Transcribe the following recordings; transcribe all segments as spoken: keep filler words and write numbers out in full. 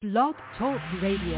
Blog Talk Radio.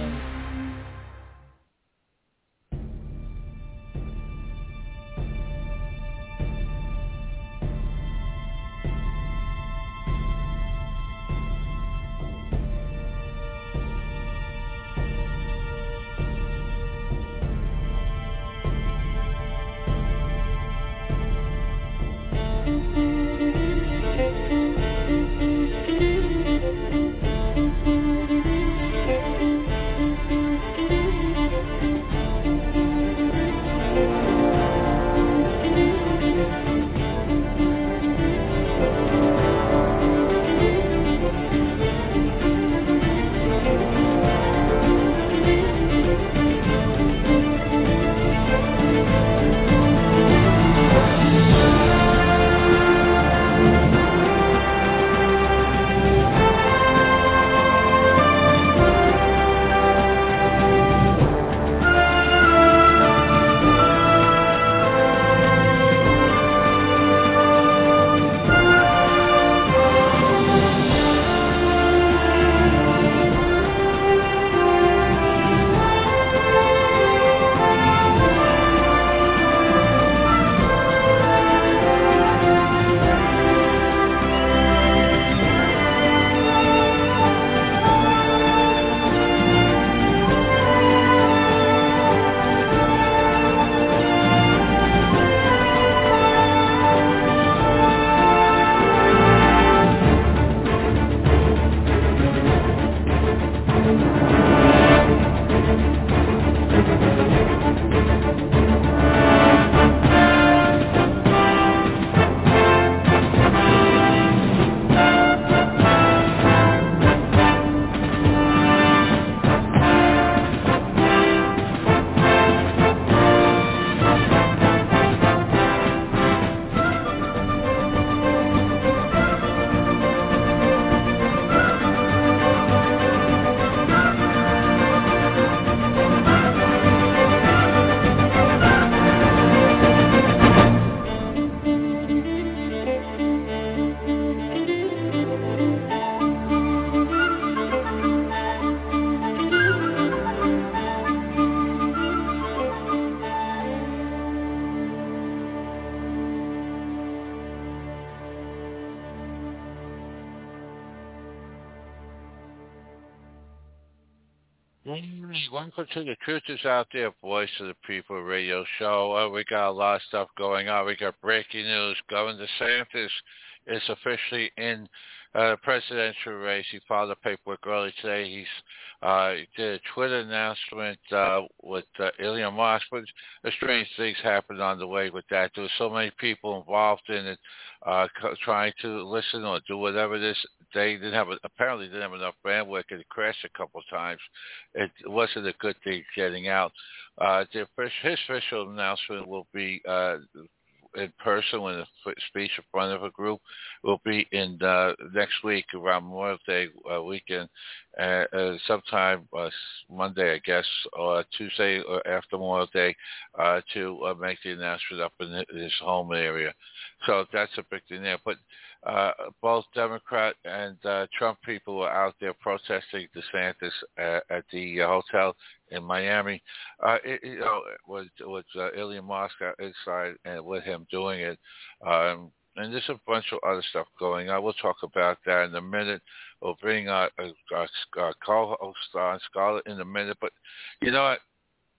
Welcome to the Truth is Out There, Voice of the People radio show. Uh, we got a lot of stuff going on. We got breaking news. Governor DeSantis is officially in uh, the presidential race. He filed the paperwork early today. He's uh, he did a Twitter announcement uh, with uh, Elon Musk, but strange things happened on the way with that. There were so many people involved in it, uh, co- trying to listen or do whatever it is. They didn't have a, apparently didn't have enough bandwidth. It crashed a couple of times. It wasn't a good thing getting out. Uh, the, his official announcement will be uh, in person when a speech in front of a group will be in uh, next week around Memorial Day uh, weekend, uh, uh, sometime uh, Monday, I guess, or Tuesday or after Memorial Day uh, to uh, make the announcement up in his home area. So that's a big thing there. But uh, both Democrat and uh, Trump people were out there protesting DeSantis uh, at the uh, hotel in Miami. Uh, it, you know, with, with uh, Elon Musk inside and with him doing it. Um, and there's a bunch of other stuff going on. We'll talk about that in a minute. We'll bring our, our, our co-host on, Scarlett, in a minute. But, you know what?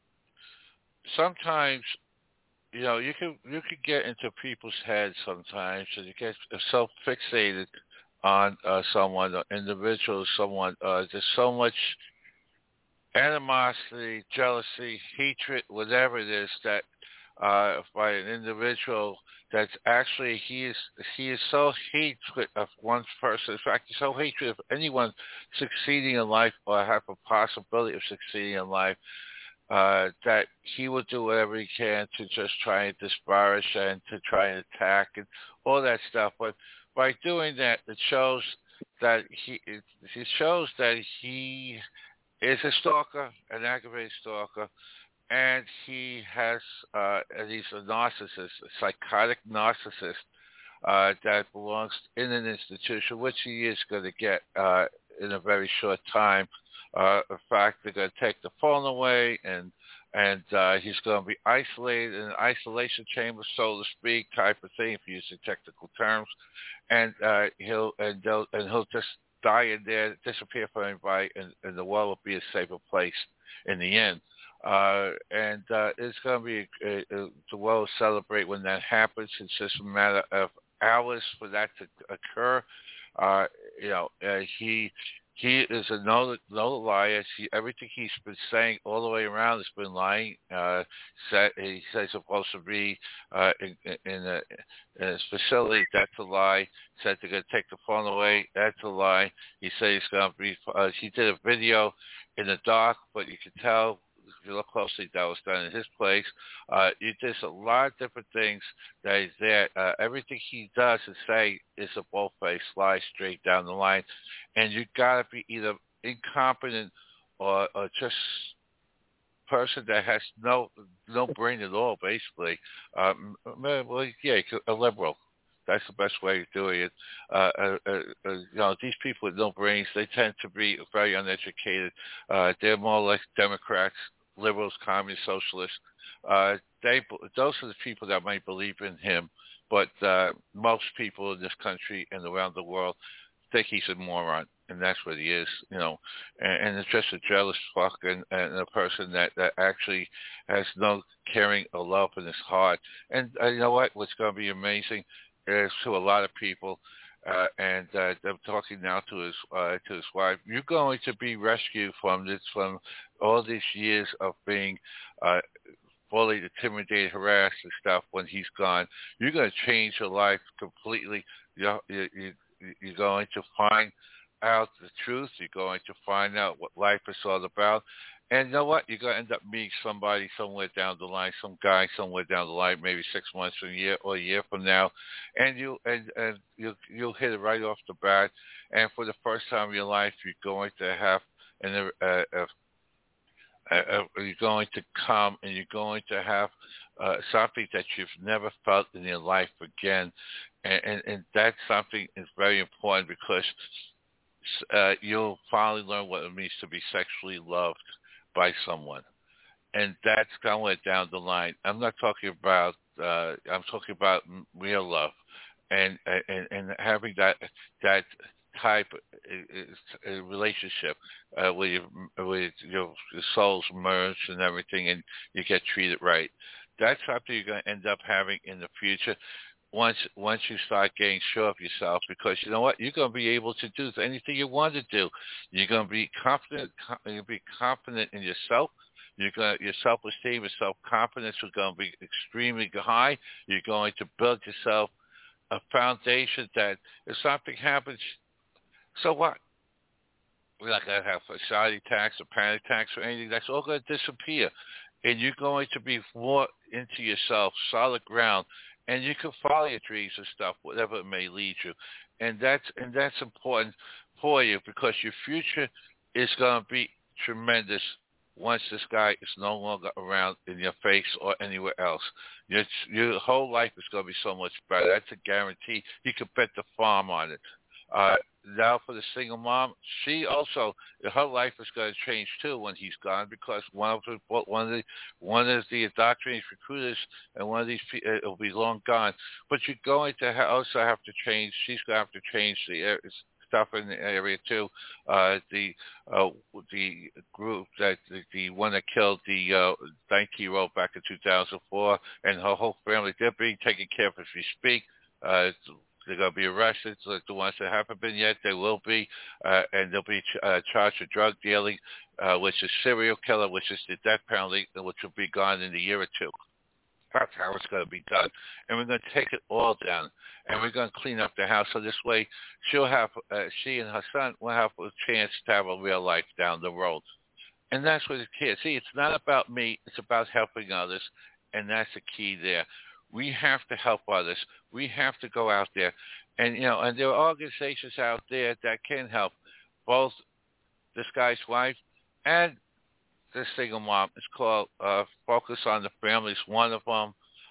Sometimes, you know, you can you can get into people's heads sometimes, and you get so fixated on uh, someone, or individual, someone. Uh, there's so much animosity, jealousy, hatred, whatever it is, that uh, by an individual that's actually he is he is so hatred of one person. In fact, he's so hatred of anyone succeeding in life or have a possibility of succeeding in life. Uh, that he will do whatever he can to just try and disparage and to try and attack and all that stuff. But by doing that, it shows that he it, it shows that he is a stalker, an aggravated stalker, and he has uh, and he's a narcissist, a psychotic narcissist uh, that belongs in an institution, which he is going to get uh, in a very short time. Uh, in fact, they're going to take the phone away, and and uh, he's going to be isolated in an isolation chamber, so to speak, type of thing, if you use the technical terms. And uh, he'll and they'll, and he'll just die in there, disappear from everybody, and, and the world will be a safer place in the end. Uh, and uh, it's going to be a, a, a, the world will celebrate when that happens. It's just a matter of hours for that to occur. Uh, you know, uh, he he is a no no liar. He, everything he's been saying all the way around has been lying. Uh, said, he says he's supposed to be uh, in, in, a, in his facility. That's a lie. Said they're going to take the phone away. That's a lie. He said he's going to be. Uh, he did a video in the dark, but you can tell. If you look closely, that was done in his place. Uh, it, there's a lot of different things that is there. Uh, everything he does and say is a bold-faced lie straight down the line. And you got to be either incompetent or, or just person that has no no brain at all, basically. Um, well, yeah, a liberal. That's the best way of doing it. Uh, uh, uh, uh, you know, these people with no brains, they tend to be very uneducated. Uh, they're more like Democrats, liberals, communists, socialists. Uh, they, those are the people that might believe in him. But uh, most people in this country and around the world think he's a moron, and that's what he is, you know. And, and it's just a jealous fuck and, and a person that, that actually has no caring or love in his heart. And uh, you know what? What's going to be amazing is to a lot of people, uh, and uh, I'm talking now to his uh, to his wife. You're going to be rescued from this, from all these years of being uh, bullied, intimidated, harassed, and stuff. When he's gone, you're going to change your life completely. You're, you, you, you're going to find out the truth. You're going to find out what life is all about. And you know what? You're going to end up meeting somebody somewhere down the line, some guy somewhere down the line, maybe six months or a year or a year from now, and you and and you you'll hit it right off the bat. And for the first time in your life, you're going to have an uh, uh, uh, you're going to come and you're going to have uh, something that you've never felt in your life again, and and, and that something is very important because uh, you'll finally learn what it means to be sexually loved by someone, and that's going down the line. I'm not talking about. Uh, I'm talking about real love, and and and having that that type of relationship uh, where you, where your, your souls merge and everything, and you get treated right. That's something you're going to end up having in the future. Once once you start getting sure of yourself, because you know what, you're going to be able to do anything you want to do. You're going to be confident. You'll be confident in yourself. You're going to, your self-esteem and self-confidence are going to be extremely high. You're going to build yourself a foundation that if something happens, so what? We're not going to have anxiety attacks or panic attacks or anything. That's all going to disappear, and you're going to be more into yourself, solid ground. And you can follow your dreams and stuff, whatever it may lead you, and that's and that's important for you because your future is going to be tremendous once this guy is no longer around in your face or anywhere else. Your your whole life is going to be so much better. That's a guarantee. You can bet the farm on it. Uh, now for the single mom, she also her life is going to change too when he's gone because one of the one of the one of the indoctrinated recruiters and one of these people uh, will be long gone. But you're going to ha- also have to change. She's going to have to change the uh, stuff in the area too. Uh, the uh, the group that the, the one that killed the uh, nineteen-year-old back in two thousand four and her whole family, they're being taken care of as we speak. Uh, They're going to be arrested. Like the ones that haven't been yet, they will be, uh, and they'll be ch- uh, charged with drug dealing, uh, which is serial killer, which is the death penalty, which will be gone in a year or two. That's how it's going to be done. And we're going to take it all down, and we're going to clean up the house. So this way, she'll have, uh, she and her son will have a chance to have a real life down the road. And that's what it is. See, it's not about me. It's about helping others, and that's the key there. We have to help others. We have to go out there. And, you know, and there are organizations out there that can help both this guy's wife and this single mom. It's called uh, Focus on the Family. It's one of them.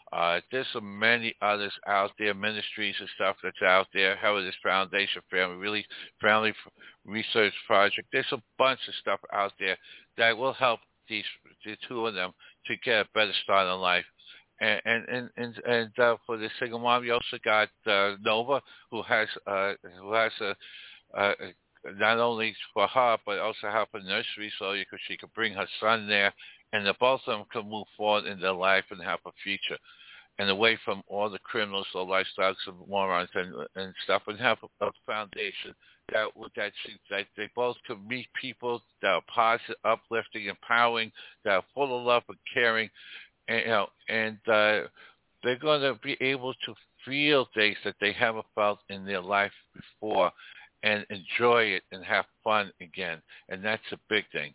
Uh, there's so many others out there, ministries and stuff that's out there. Heritage Foundation, Family Really, Family Research Project. There's a bunch of stuff out there that will help these the two of them to get a better start in life. And and and and, and uh, for the single mom, you also got uh, Nova, who has uh, who has a, a, a not only for her but also help a nursery, so you could, she could bring her son there, and the both of them can move forward in their life and have a future, and away from all the criminals or lifestyles of morons and and stuff, and have a, a foundation that that she, that they both could meet people that are positive, uplifting, empowering, that are full of love and caring, and you know, and uh, they're going to be able to feel things that they haven't felt in their life before, and enjoy it and have fun again, and that's a big thing.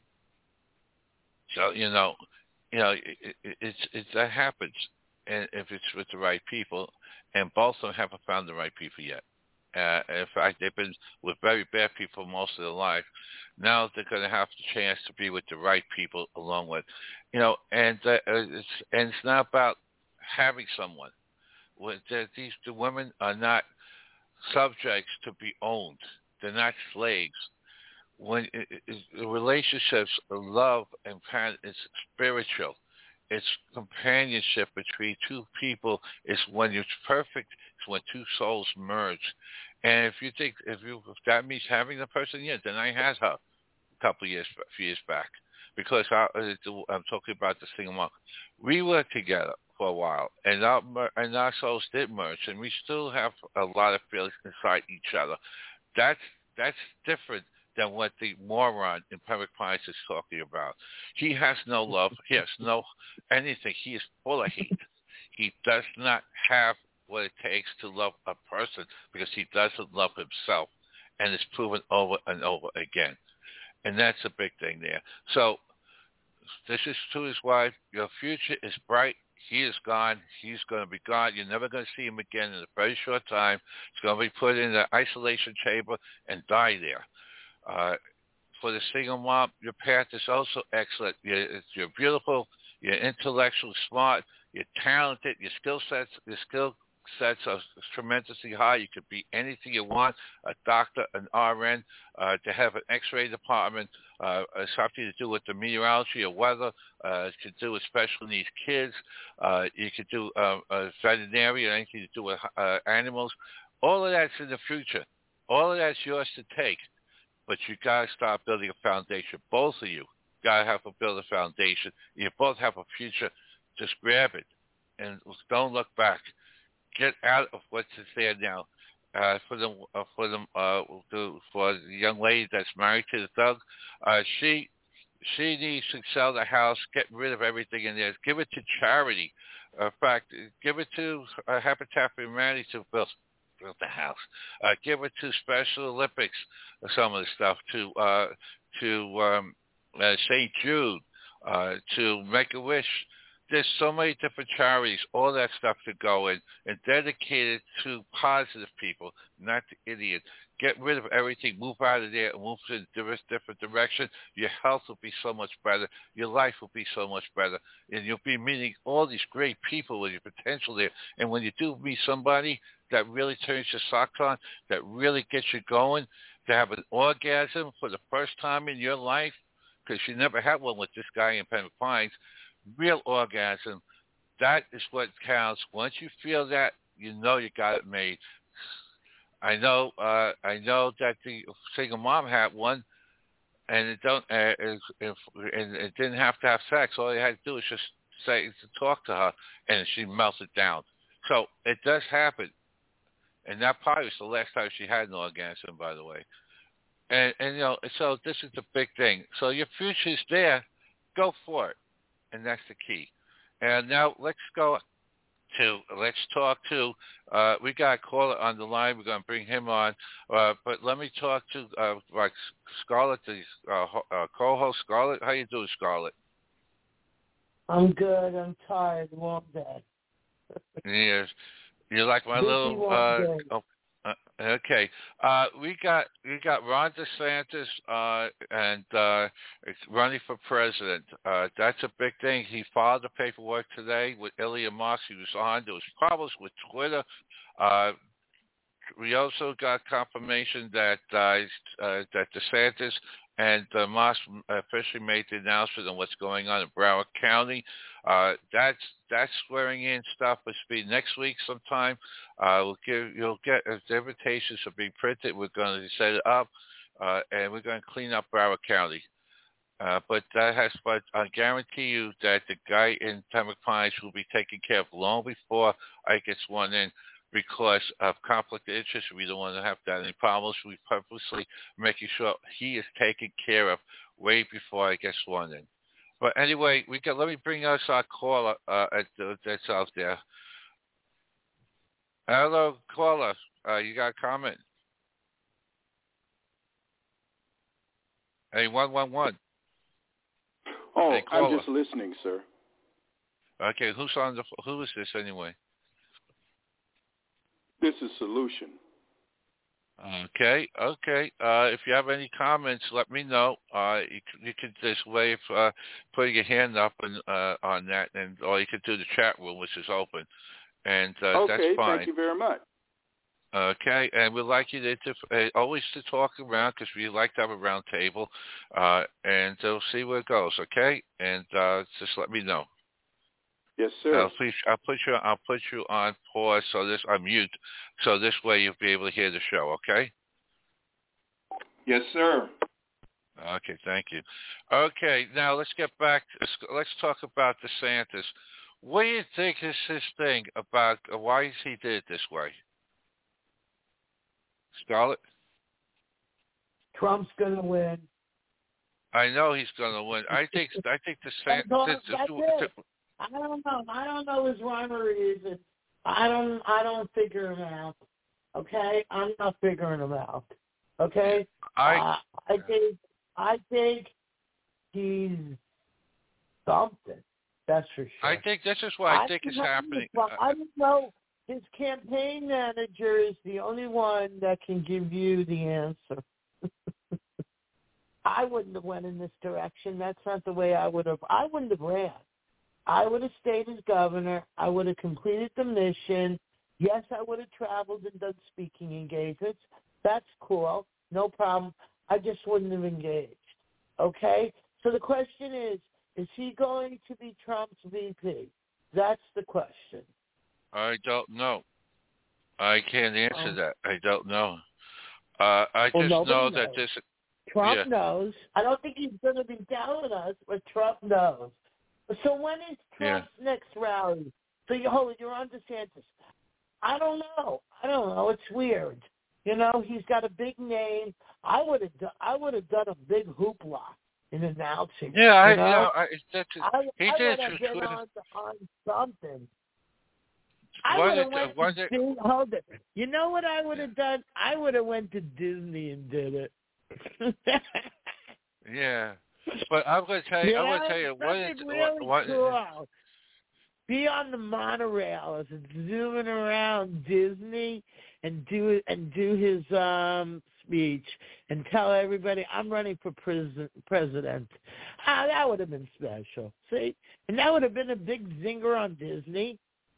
So you know, you know, it, it, it's it's that happens, and if it's with the right people, and both of them haven't found the right people yet. Uh, in fact, they've been with very bad people most of their life. Now they're going to have the chance to be with the right people along with, you know, and uh, it's and it's not about having someone. With the, these the women are not subjects to be owned. They're not slaves. When it, it, relationships, love, and parent is spiritual. It's companionship between two people. It's when it's perfect. It's when two souls merge. And if you think if you if that means having the person, yeah, then I had her a couple of years, a few years back, because I, I'm talking about the single mom. We were together for a while, and our and our souls did merge, and we still have a lot of feelings inside each other. That's that's different than what the moron in Pembroke Pines is talking about. He has no love. He has no anything. He is full of hate. He does not have what it takes to love a person because he doesn't love himself, and it's proven over and over again. And that's a big thing there. So this is to his wife. Your future is bright. He is gone. He's going to be gone. You're never going to see him again in a very short time. He's going to be put in an isolation chamber and die there. Uh, for the single mom, your path is also excellent. You're, you're beautiful. You're intellectually smart. You're talented. Your skill sets, your skill sets are tremendously high. You could be anything you want: a doctor, an R N, uh, to have an X-ray department, uh, something to do with the meteorology or weather. Uh, it could do with special needs kids. Uh, you could do uh, a veterinarian, anything to do with uh, animals. All of that's in the future. All of that's yours to take. But you got to start building a foundation. Both of you got to have to build a foundation. You both have a future. Just grab it and don't look back. Get out of what's there now. Uh, for the uh, for the uh, the, for the young lady that's married to the thug, uh, she she needs to sell the house, get rid of everything in there, give it to charity. Uh, in fact, give it to uh, Habitat for Humanity to build. Build the house. Uh, give it to Special Olympics, uh, some of the stuff, to uh, to um, uh, Saint Jude, uh, to Make-A-Wish. There's so many different charities, all that stuff to go in, and dedicated to positive people, not the idiots. Get rid of everything, move out of there, and move in a different direction. Your health will be so much better. Your life will be so much better. And you'll be meeting all these great people with your potential there. And when you do meet somebody that really turns your socks on, that really gets you going, to have an orgasm for the first time in your life, because you never had one with this guy in Pembroke Pines, real orgasm, that is what counts. Once you feel that, you know you got it made. I know, uh, I know that the single mom had one, and it don't, uh, it, it, it didn't have to have sex. All you had to do was just say to talk to her, and she melted down. So it does happen, and that probably was the last time she had an orgasm, by the way. And and you know, so this is the big thing. So your future's there, go for it, and that's the key. And now let's go. To let's talk to uh, we got a caller on the line. We're going to bring him on, uh, but let me talk to uh, like Scarlett, the uh, uh, co-host. Scarlett, how you doing, Scarlett? I'm good. I'm tired. Long day. Yes, you're like my Busy little. Uh, oh, Uh, okay, uh, we got we got Ron DeSantis uh, and uh, running for president. Uh, that's a big thing. He filed the paperwork today with Elon Musk. He was on. There was problems with Twitter. Uh, we also got confirmation that uh, uh, that DeSantis and uh, Moss officially made the announcement on what's going on in Broward County. Uh, that's that's swearing in stuff will be next week sometime. Uh, we'll give you'll get uh, the invitations will be printed. We're going to set it up, uh, and we're going to clean up Broward County. Uh, but that has, but I guarantee you that the guy in Pembroke Pines will be taken care of long before I get sworn in. Because of conflict of interest, we don't want to have that any problems. We purposely making sure he is taken care of way before I get sworn in. But anyway, we got. Let me bring us our caller uh, at, uh, that's out there. Hello, caller. Uh, you got a comment? Hey, one one one. Oh, hey, I'm just listening, sir. Okay, who's on the? Who is this anyway? This is Solution. Okay, okay. Uh, if you have any comments, let me know. Uh, you, you can just wave, uh, putting your hand up and, uh, on that, and or you can do the chat room, which is open, and uh, okay, that's fine. Thank you very much. Okay, and we'd like you to, to uh, always to talk around because we like to have a round table, uh, and we'll see where it goes. Okay, and uh, just let me know. Yes, sir. I'll, please, I'll put you. I'll put you on pause, so this on mute, so this way you'll be able to hear the show. Okay. Yes, sir. Okay, thank you. Okay, now let's get back. To, let's talk about DeSantis. What do you think is his thing about uh, why is he did it this way? Scarlett? Trump's going to win. I know he's going to win. I think. I think DeSantis. That's, that's it. I don't know. I don't know his rhyme or reason. I don't. I don't figure him out. Okay, I'm not figuring him out. Okay, I. Uh, I think. I think he's something. That's for sure. I think this is what I, I think is know, happening. I don't know. His campaign manager is the only one that can give you the answer. I wouldn't have went in this direction. That's not the way I would have. I wouldn't have ran. I would have stayed as governor. I would have completed the mission. Yes, I would have traveled and done speaking engagements. That's cool. No problem. I just wouldn't have engaged. Okay? So the question is, is he going to be Trump's V P? That's the question. I don't know. I can't answer Oh. that. I don't know. Uh, I well, just know knows. that this. Trump yeah. knows. I don't think he's going to be telling us, but Trump knows. So when is Trump's yeah. next rally? So you hold it. You're on DeSantis. I don't know. I don't know. It's weird. You know, he's got a big name. I would have. Do, I would have done a big hoopla in announcing. Yeah, I you know, you know, I, that's, I, he I did. would have been Twitter. on, on something. I Was would have it, went was to it, Disney. Hold it. You know what I would have done? I would have went to Disney and did it. yeah, but I'm going to tell you. you I'm know, going to tell you what is really what, cool. Be on the monorail as it's zooming around Disney and do and do his um speech and tell everybody I'm running for pres- president. Ah, that would have been special. See, and that would have been a big zinger on Disney,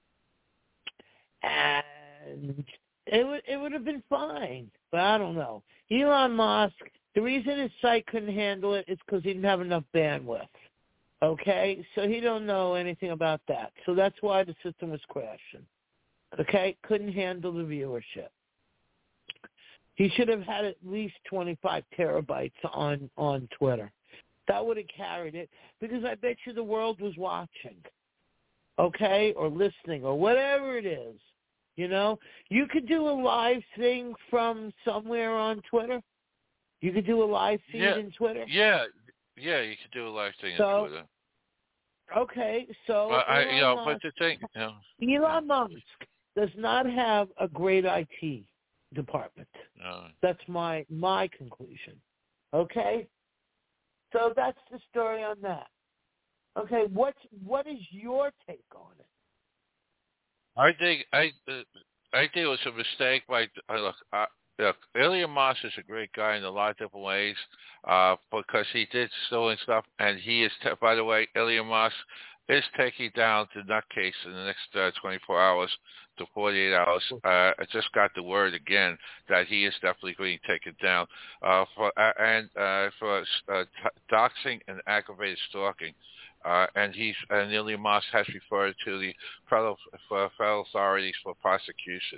and it would it would have been fine. But I don't know. Elon Musk. The reason his site couldn't handle it is because he didn't have enough bandwidth. Okay, so he don't know anything about that. So that's why the system was crashing. Okay, couldn't handle the viewership. He should have had at least twenty-five terabytes on, on Twitter. That would have carried it because I bet you the world was watching, okay, or listening or whatever it is. You know, you could do a live thing from somewhere on Twitter. You could do a live feed yeah, in Twitter. Yeah, yeah, you could do a live thing so, on Twitter. Okay, so But I, Elon you know, Musk, but the thing, you know, Elon Musk does not have a great I T department. uh, That's my my conclusion. Okay, so that's the story on that. Okay, what what is your take on it? I think I uh, I think it was a mistake by uh, look. Uh, look, Ilya Moss is a great guy in a lot of different ways, uh, because he did stolen stuff, and he is. T- by the way, Ilya Moss is taking down the nutcase in the next uh, twenty-four hours to forty-eight hours. Uh, I just got the word again that he is definitely being taken down uh, for uh, and uh, for uh, t- doxing and aggravated stalking. Uh, and he's and Ilya Moss has referred to the federal, for federal authorities for prosecution.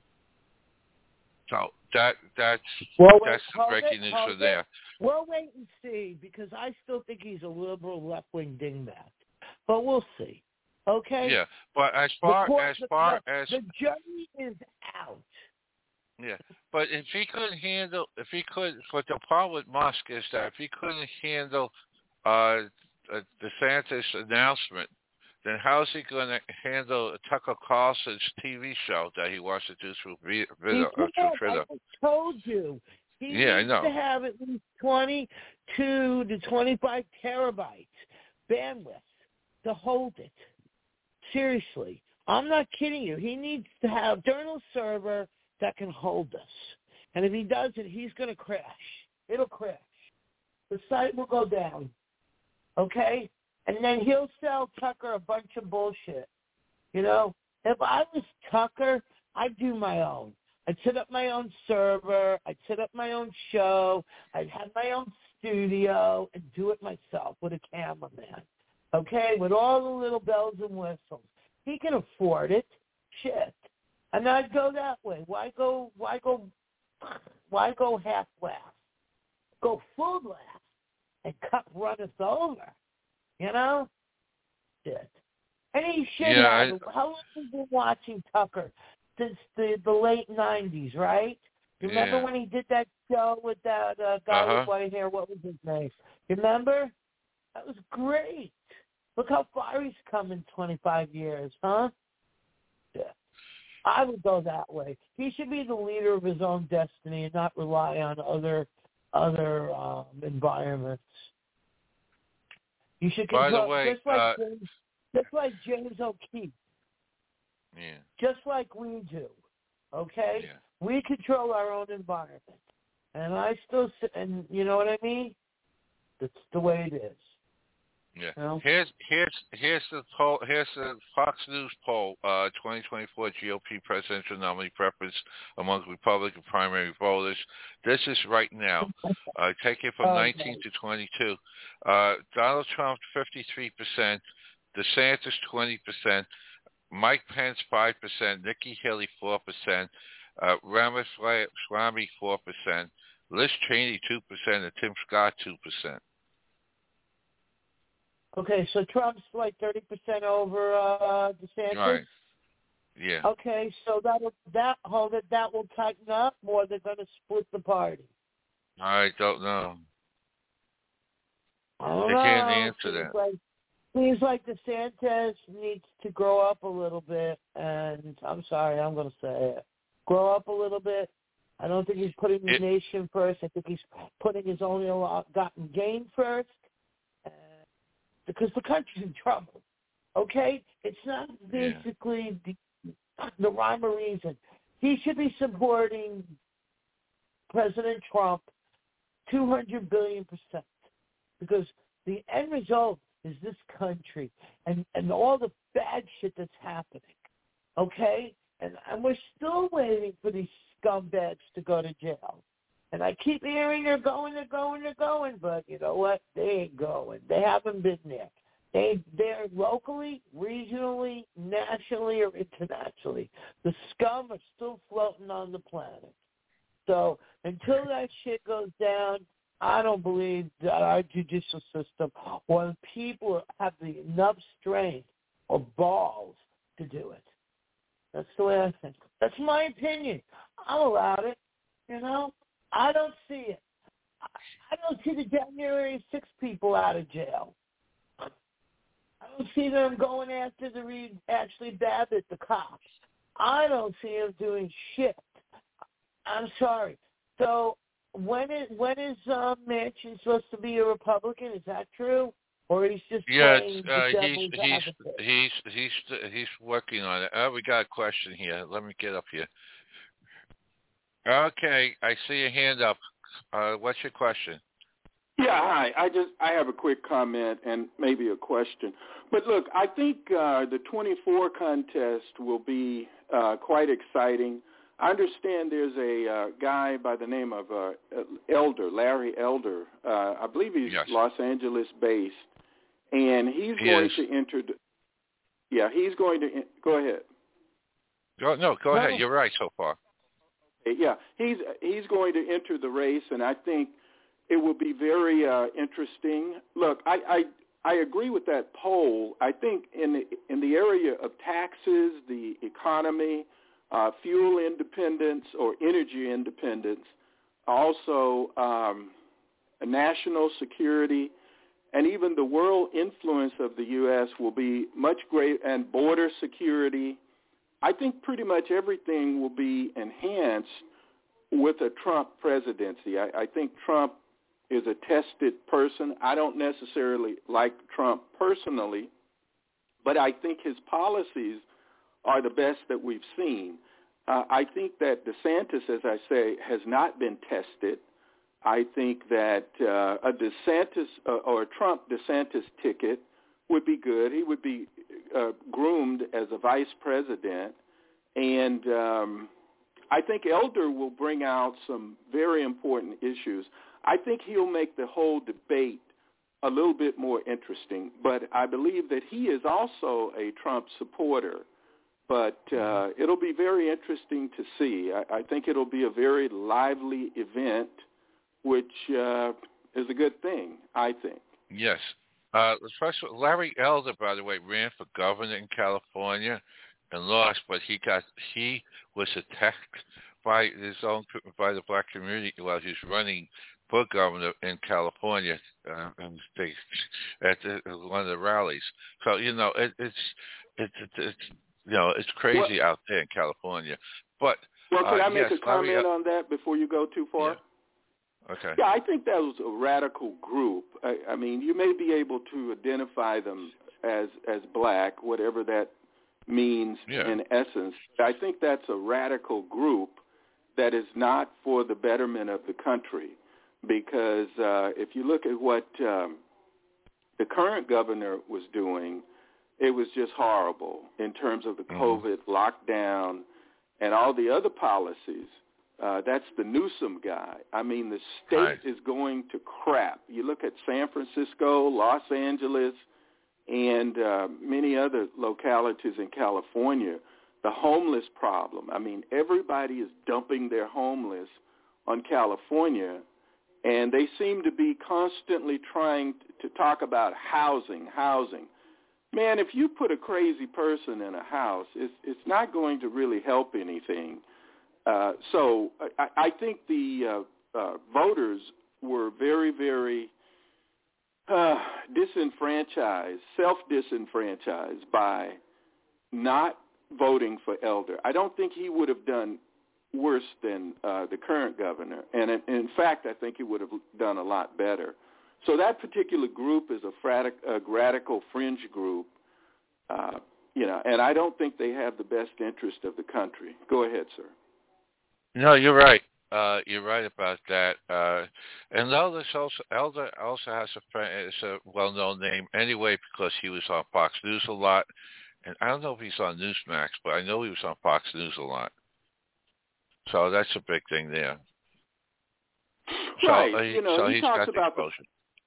So that that's well, wait, that's the breaking it, news for it. there. We'll wait and see, because I still think he's a liberal left-wing dingbat. But we'll see. Okay? Yeah, but as far court, as far the, as the jury is out. Yeah, but if he couldn't handle, if he could, what the problem with Musk is that if he couldn't handle uh, uh, DeSantis' announcement, then how is he going to handle Tucker Carlson's T V show that he wants to do through video, He uh, through Twitter? I just told you. He yeah, needs I know. to have at least twenty-two to twenty-five terabytes bandwidth to hold it. Seriously. I'm not kidding you. He needs to have an external server that can hold this. And if he doesn't, he's going to crash. It'll crash. The site will go down. Okay? And then he'll sell Tucker a bunch of bullshit. You know? If I was Tucker, I'd do my own. I'd set up my own server. I'd set up my own show. I'd have my own studio and do it myself with a cameraman. Okay? With all the little bells and whistles. He can afford it. Shit. And I'd go that way. Why go why go why go half blast? Go full blast and cut run us over. You know? Shit. And he should yeah, have. I, How long have you been watching Tucker? Since the, the late nineties, right? You remember yeah. when he did that show with that uh, guy uh-huh. with white hair? What was his name? You remember? That was great. Look how far he's come in twenty-five years, huh? Yeah. I would go that way. He should be the leader of his own destiny and not rely on other other um, environments. You should By control, the way, just like uh, James, just like James O'Keefe, yeah, just like we do. Okay, yeah. we control our own environment, and I still, and you know what I mean. That's the way it is. Yeah. You know? Here's here's here's the poll. Here's the Fox News poll. Uh, twenty twenty-four G O P presidential nominee preference among Republican primary voters. This is right now. Uh, take it from Okay. nineteen to twenty-two. Uh, Donald Trump fifty-three percent. DeSantis twenty percent. Mike Pence five percent. Nikki Haley four percent. Uh, Ramaswamy four percent. Liz Cheney two percent, and Tim Scott two percent. Okay, so Trump's like thirty percent over uh, DeSantis. Right. Yeah. Okay, so that will that hold it. That will tighten up, or they're going to split the party. I don't know. I don't They know. can't answer seems that. Like, seems like DeSantis needs to grow up a little bit, and I'm sorry, I'm going to say it. Grow up a little bit. I don't think he's putting the It, nation first. I think he's putting his own ill-gotten gain first, uh, because the country's in trouble. Okay, it's not basically yeah. the, the rhyme or reason. He should be supporting President Trump two hundred billion percent, because the end result is this country and, and all the bad shit that's happening, okay? And, and we're still waiting for these scumbags to go to jail. And I keep hearing they're going, they're going, they're going, but you know what? They ain't going. They haven't been there. They, they're locally, regionally, nationally, or internationally. The scum are still floating on the planet. So until that shit goes down, I don't believe that our judicial system or the people have the enough strength or balls to do it. That's the way I think. That's my opinion. I'll allow it. You know, I don't see it. I don't see the January sixth people out of jail. I don't see them going after the Reed Ashley Babbitt, the cops. I don't see them doing shit. I'm sorry. So when is when is um, Manchin supposed to be a Republican? Is that true? or he's just Yeah, playing it's, the uh, he's devil's he's advocate? he's he's he's working on it. Uh, we got a question here. Let me get up here. Okay, I see your hand up. Uh, what's your question? Yeah, hi. I just I have a quick comment and maybe a question. But look, I think uh, the twenty-four contest will be uh, quite exciting. I understand there's a uh, guy by the name of uh, Elder, Larry Elder. Uh, I believe he's Yes. Los Angeles based, and he's He going is. to enter. The, yeah, he's going to go ahead. Go, no, go No. ahead. You're right so far. Yeah, he's he's going to enter the race, and I think it will be very uh, interesting. Look, I, I I agree with that poll. I think in the in the area of taxes, the economy, uh, fuel independence or energy independence, also um, national security, and even the world influence of the U S will be much greater, and border security. I think pretty much everything will be enhanced with a Trump presidency. I, I think Trump is a tested person. I don't necessarily like Trump personally, but I think his policies are the best that we've seen. Uh, I think that DeSantis, as I say, has not been tested. I think that uh, a DeSantis uh, or a Trump DeSantis ticket would be good. He would be uh, groomed as a vice president, and um, I think Elder will bring out some very important issues. I think he'll make the whole debate a little bit more interesting, but I believe that he is also a Trump supporter. But uh, it'll be very interesting to see. I, I think it'll be a very lively event, which uh, is a good thing, I think. Yes. Uh, first, Larry Elder, by the way, ran for governor in California and lost, but he got he was attacked by his own by the black community while he was running for governor in California uh, and they, at the, one of the rallies. So you know it, it's it's it's it's you know it's crazy well, out there in California. But well, can uh, I make yes, a comment Larry, on that before you go too far? Yeah. Okay. Yeah, I think that was a radical group. I, I mean, you may be able to identify them as as black, whatever that means Yeah. in essence. I think that's a radical group that is not for the betterment of the country, because uh, if you look at what um, the current governor was doing, it was just horrible in terms of the Mm-hmm. COVID lockdown and all the other policies. Uh, that's the Newsom guy. I mean, the state Right. is going to crap. You look at San Francisco, Los Angeles, and uh, many other localities in California, the homeless problem. I mean, everybody is dumping their homeless on California, and they seem to be constantly trying to talk about housing, housing. Man, if you put a crazy person in a house, it's, it's not going to really help anything. Uh, so I, I think the uh, uh, voters were very, very uh, disenfranchised, self-disenfranchised by not voting for Elder. I don't think he would have done worse than uh, the current governor. And in, in fact, I think he would have done a lot better. So that particular group is a, fratic, a radical fringe group, uh, you know, and I don't think they have the best interest of the country. Go ahead, sir. No, you're right. Uh, you're right about that. Uh, and Elder also, Elder also has a friend, it's a well-known name anyway because he was on Fox News a lot. And I don't know if he's on Newsmax, but I know he was on Fox News a lot. So that's a big thing there. Right. So, uh, you know, so he he's talks got the about exposure.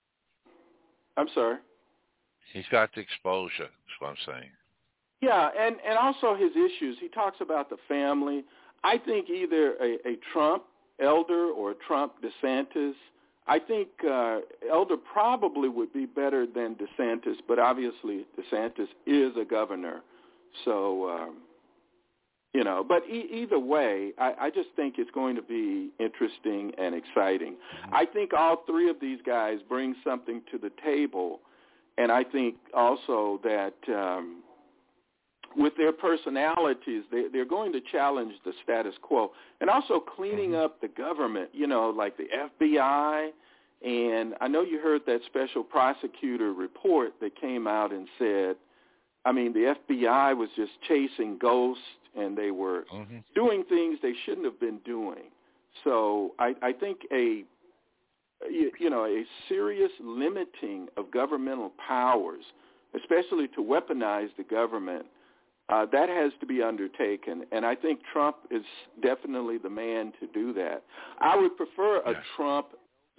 The, I'm sorry. He's got the exposure, that's what I'm saying. Yeah, and, and also his issues. He talks about the family. I think either a, a Trump Elder or a Trump DeSantis. I think uh, Elder probably would be better than DeSantis, but obviously DeSantis is a governor. So, um, you know, but e- either way, I, I just think it's going to be interesting and exciting. Mm-hmm. I think all three of these guys bring something to the table, and I think also that um, with their personalities, they, they're going to challenge the status quo, and also cleaning mm-hmm. up the government, you know, like the F B I And I know you heard that special prosecutor report that came out and said, I mean, the F B I was just chasing ghosts, and they were mm-hmm. doing things they shouldn't have been doing. So I, I think a, you, you know, a serious limiting of governmental powers, especially to weaponize the government, uh, that has to be undertaken. And I think Trump is definitely the man to do that. I would prefer a yes. Trump.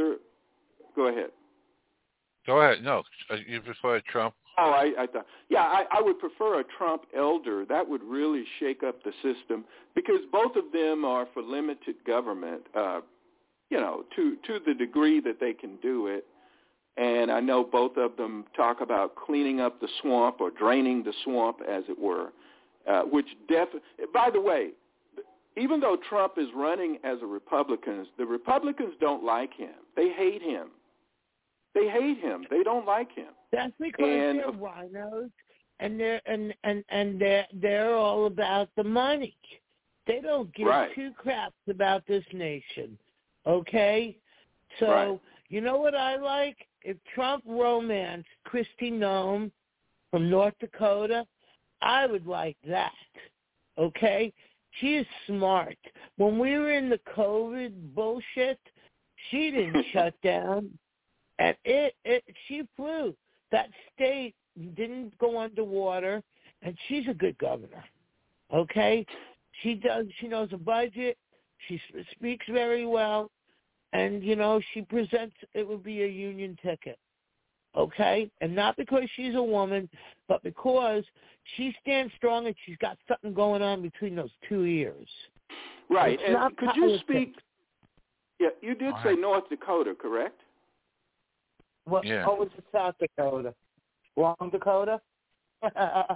Go ahead. Go ahead. No, you prefer Trump? Oh, I, I thought, yeah, I, I would prefer a Trump elder. That would really shake up the system because both of them are for limited government, uh, you know, to to the degree that they can do it. And I know both of them talk about cleaning up the swamp or draining the swamp, as it were, uh, which definitely, by the way, even though Trump is running as a Republican, the Republicans don't like him. They hate him. They hate him. They don't like him. That's because and, they're rhinos, and they're and and and they're they're all about the money. They don't give right. two craps about this nation. Okay, so right. you know what I like? If Trump romanced Kristi Noem from North Dakota, I would like that. Okay, she is smart. When we were in the COVID bullshit, she didn't shut down. And it, it, she flew. That state didn't go underwater, and she's a good governor. Okay, she does. She knows a budget. She speaks very well, and you know she presents. It would be a union ticket. Okay, and not because she's a woman, but because she stands strong and she's got something going on between those two ears. Right. It's and not could politics. you speak? Yeah, you did All say right. North Dakota, correct? What, yeah. what was it, South Dakota? Wrong Dakota? no,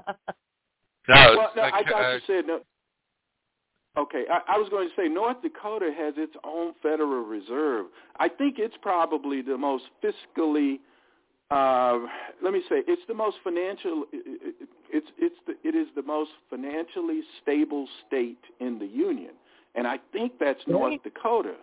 well, no, like, I thought uh, you said no. Okay, I, I was going to say North Dakota has its own Federal Reserve. I think it's probably the most fiscally. Uh, let me say, it's the most financial. It's it's the, it is the most financially stable state in the union, and I think that's North Right. Dakota.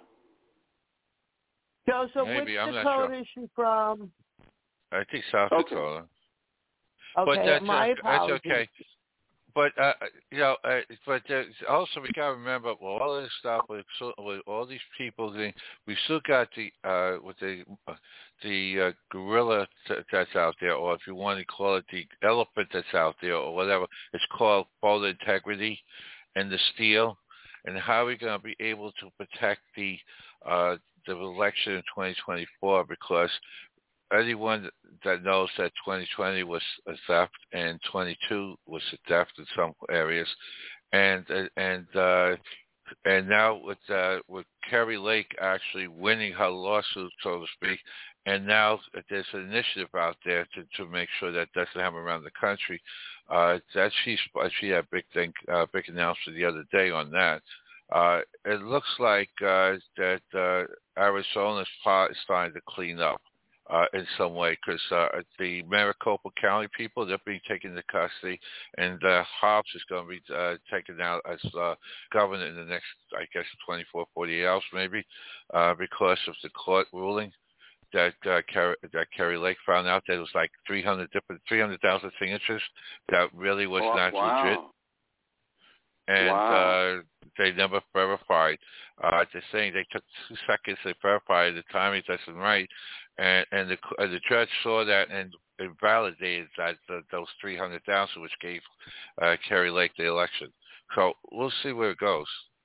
So, so Maybe, which I'm not Dakota sure. is she from? I think South Okay. Dakota. Okay, But that's, my uh, apologies. that's okay. But uh, you know, uh, but uh, also we gotta remember well, all this stuff with, with all these people. We still got the uh, with the uh, the uh, gorilla t- that's out there, or if you want to call it the elephant that's out there, or whatever. It's called voter integrity and the steel. And how are we going to be able to protect the uh, the election in twenty twenty-four? Because anyone that knows that twenty twenty was a theft and twenty-two was a theft in some areas, and and uh, and now with uh, with Kari Lake actually winning her lawsuit, so to speak, and now there's an initiative out there to, to make sure that doesn't happen around the country. Uh, that she she had a big thing, uh, big announcement the other day on that. Uh, it looks like uh, that uh, Arizona's part is starting to clean up. Uh, in some way, because uh, the Maricopa County people, they're being taken into custody, and uh, Hobbs is going to be uh, taken out as uh, governor in the next, I guess, twenty-four, forty-eight hours maybe, uh, because of the court ruling that uh, Kari, that Kari Lake found out that it was like three hundred different, three hundred thousand signatures that really was oh, not wow. legit. And wow. uh, they never verified. Uh, they're saying they took two seconds to verify the timing doesn't right, and and the uh, the judge saw that and validated that uh, those three hundred thousand, which gave uh, Kari Lake the election. So we'll see where it goes.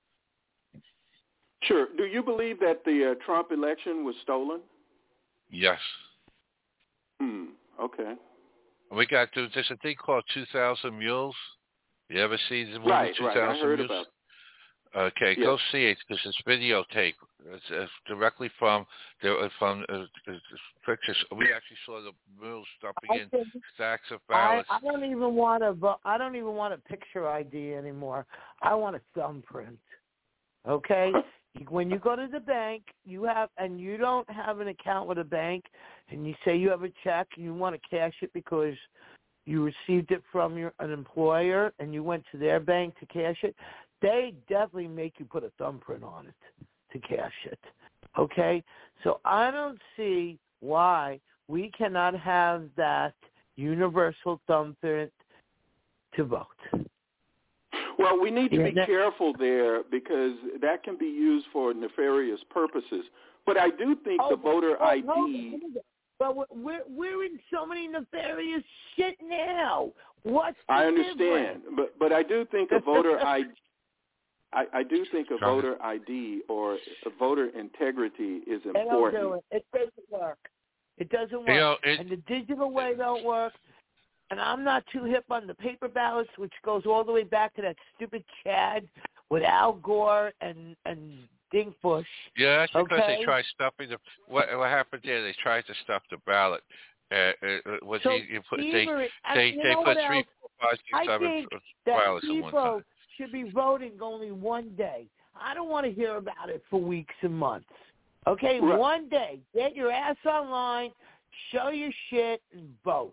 Sure. Do you believe that the uh, Trump election was stolen? Yes. Hmm. Okay. We got to. There's a thing called two thousand Mules. You ever see the movie Right, two right. I thousand heard Mules? about. Okay, Yes. go see it because it's videotape. It's, it's directly from the from uh, the pictures. We actually saw the mules dumping in Okay. stacks of I, ballots. I don't even want a vo- I don't even want a picture I D anymore. I want a thumbprint. Okay? When you go to the bank, you have and you don't have an account with a bank, and you say you have a check and you want to cash it because you received it from your an employer and you went to their bank to cash it, they definitely make you put a thumbprint on it to cash it. Okay? So I don't see why we cannot have that universal thumbprint to vote. Well, we need to Yeah, be that- careful there because that can be used for nefarious purposes. But I do think Oh, the voter oh, I D... hold on, hold on. But we're, we're we're in so many nefarious shit now. What's the I understand, difference? but but I do think a voter I D... I, I do think a Go ahead. voter I D or a voter integrity is They don't important. do it. It doesn't work. It doesn't work. You know, it, and the digital way don't work. And I'm not too hip on the paper ballots, which goes all the way back to that stupid Chad with Al Gore and and Dink Bush. yeah, that's because okay? they tried stuffing the. What what happened there? They tried to stuff the ballot. Uh, uh, what So you, you put, they Beaver, they you they know put what three, else? four, five, six, I seven think uh, that ballots at one people time. should be voting only one day. I don't want to hear about it for weeks and months. Okay, Right. one day. Get your ass online, show your shit, and vote.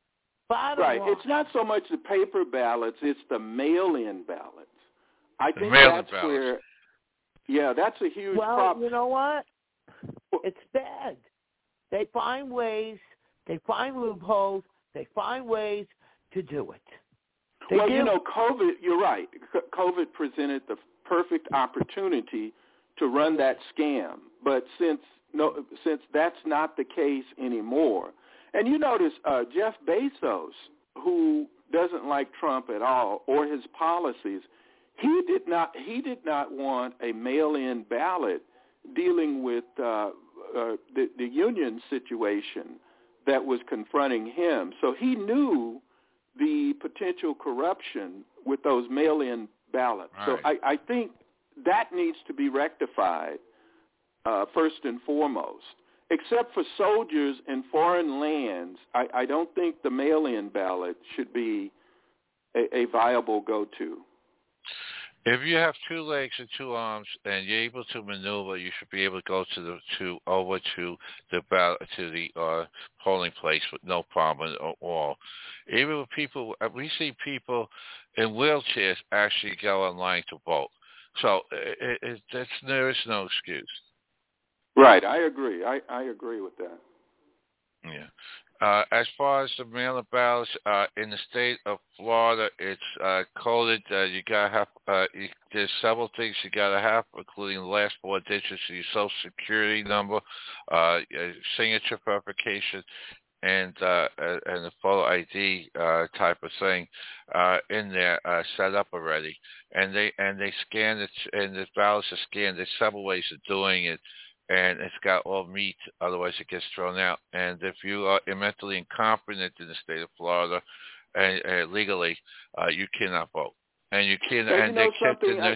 Bottom Right. line. It's not so much the paper ballots; it's the mail-in ballots. I The think mail-in that's ballots. where. Yeah, that's a huge Well, problem. you know what? It's bad. They find ways. They find loopholes. They find ways to do it. They well, do. you know, COVID. You're right. C- COVID presented the perfect opportunity to run that scam. But since no, since that's not the case anymore, and you notice uh, Jeff Bezos, who doesn't like Trump at all or his policies, he did not he did not want a mail-in ballot dealing with uh, uh, the, the union situation that was confronting him. So he knew the potential corruption with those mail-in ballots. Right. So I, I think that needs to be rectified uh, first and foremost. Except for soldiers in foreign lands, I, I don't think the mail-in ballot should be a, a viable go-to. If you have two legs and two arms and you're able to maneuver, you should be able to go to the to over to the ballot to the uh, polling place with no problem at all. Even with people, we see people in wheelchairs actually go online to vote. So it, it, that's, there is no excuse. Right, I agree. I, I agree with that. Yeah. Uh, as far as the mail-in ballots uh, in the state of Florida, it's uh, coded. Uh, you gotta have. Uh, you, there's several things you gotta have, including the last four digits of your Social Security number, uh, signature verification, and uh, and the photo I D uh, type of thing uh, in there uh, set up already. And they and they scan it, and the ballots are scanned. There's several ways of doing it. And it's got all meat, otherwise it gets thrown out. And if you are mentally incompetent in the state of Florida, and uh, legally, uh, you cannot vote. And you can, And, and you they know kicked the something? I, nurse.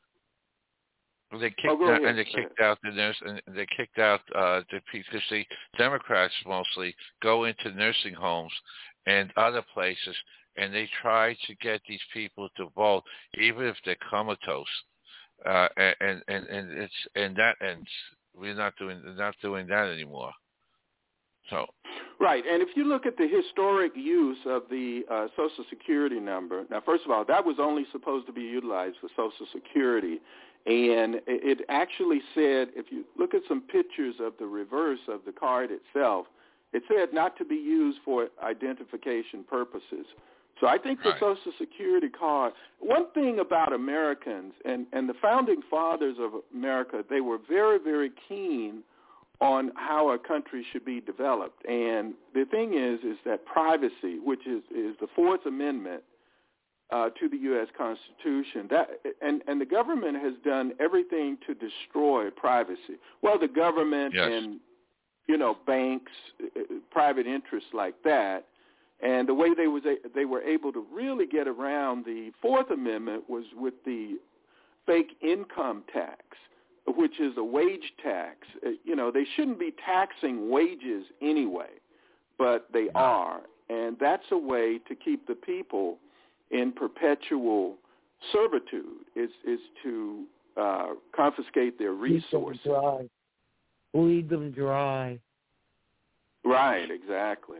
I, They kicked oh, go out, ahead. and they kicked out the nurse, and they kicked out uh, the because the Democrats mostly go into nursing homes and other places, and they try to get these people to vote, even if they're comatose. Uh, and and and it's and that ends. We're not doing not doing that anymore. So right, and if you look at the historic use of the uh, Social Security number, now first of all, that was only supposed to be utilized for Social Security, and it actually said, if you look at some pictures of the reverse of the card itself, it said not to be used for identification purposes. So I think the right. Social Security card, one thing about Americans and, and the founding fathers of America, they were very, very keen on how a country should be developed. And the thing is, is that privacy, which is, is the Fourth Amendment uh, to the U S Constitution, that and, and the government has done everything to destroy privacy. Well, the government yes. and, you know, banks, private interests like that. And the way they was a, they were able to really get around the Fourth Amendment was with the fake income tax, which is a wage tax. You know, they shouldn't be taxing wages anyway, but they no. are. And that's a way to keep the people in perpetual servitude, is, is to uh, confiscate their resources. Lead them dry. Lead them dry. Right, exactly.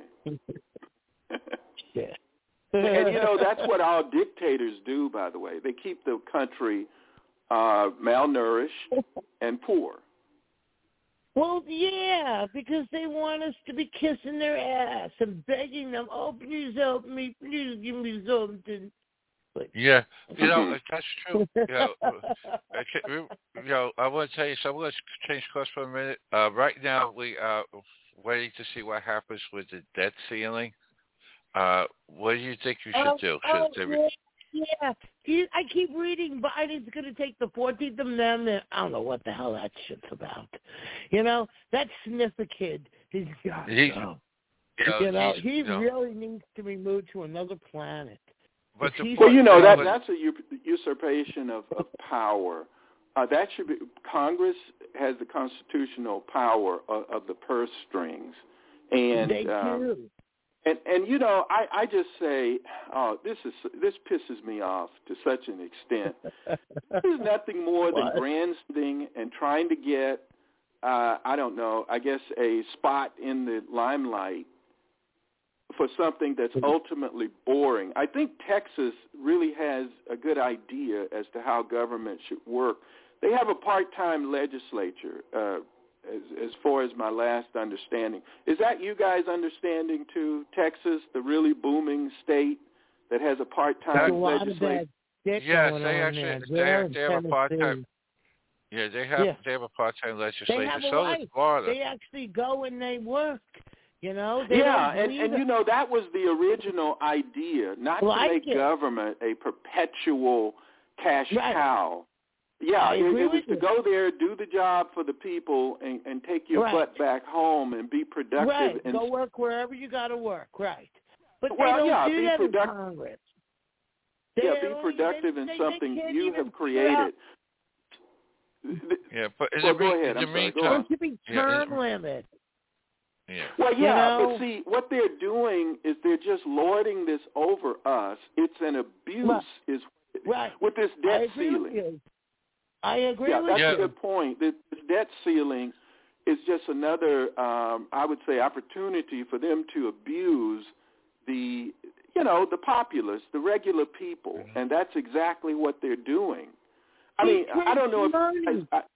Shit. And, you know, that's what all dictators do, by the way. They keep the country uh, malnourished and poor. Well, yeah, because they want us to be kissing their ass and begging them, oh, please help me, please give me something. But, Yeah, you know, that's true. You know, I can't, you know, I want to tell you something. Let's change course for a minute. Uh, right now, we are waiting to see what happens with the debt ceiling. Uh, what do you think you should oh, do? oh, Should yeah, yeah. You, I keep reading Biden's going to take the fourteenth Amendment. I don't know what the hell that shit's about. You know, that sniffer kid, he's got to go. You know, You know, he's, he you know, really needs to be moved to another planet. But the He's- Well, you know, that was- that's a u- usurpation of, of power. Uh, that should be Congress has the constitutional power of, of the purse strings, and they um, do. and and you know, I, I just say, oh, this is this pisses me off to such an extent. This is nothing more than What? grandstanding and trying to get, uh, I don't know, I guess a spot in the limelight for something that's ultimately boring. I think Texas really has a good idea as to how government should work. They have a part-time legislature, uh, as, as far as my last understanding. Is that you guys' understanding too? Texas, the really booming state that has a part-time There's a lot of legislature? bad dick yes, going they on actually there. they They're have, in they have a part-time. Tennessee. Yeah, they have Yeah. they have a part-time They legislature. have a So right. does Florida. They actually go and they work. You know, they Yeah, don't and, believe and it. you know, that was the original idea, not to Like make it. government a perpetual cash Right. cow. Yeah, I it, agree it was with to you. go there, do the job for the people, and, and take your Right. butt back home and be productive. Right. And, Go work wherever you got to work. Right. But Well, they don't yeah, do be that product- in Congress. They yeah, be don't- productive they, in they, something they can't you even have figure out- created. Yeah, but in Well, the, go me- ahead. in I'm the sorry. Go meantime, There on. should be Yeah, term and- limit. yeah. Well, yeah, You know? but see, what they're doing is they're just lording this over us. It's an abuse, Right. is Right. with this I debt agree ceiling. with you. I agree Yeah, with that's Yeah. a you. good point. This debt ceiling is just another, um, I would say, opportunity for them to abuse the, you know, the populace, the regular people, Mm-hmm. and that's exactly what they're doing. I He mean, I don't know if prints I,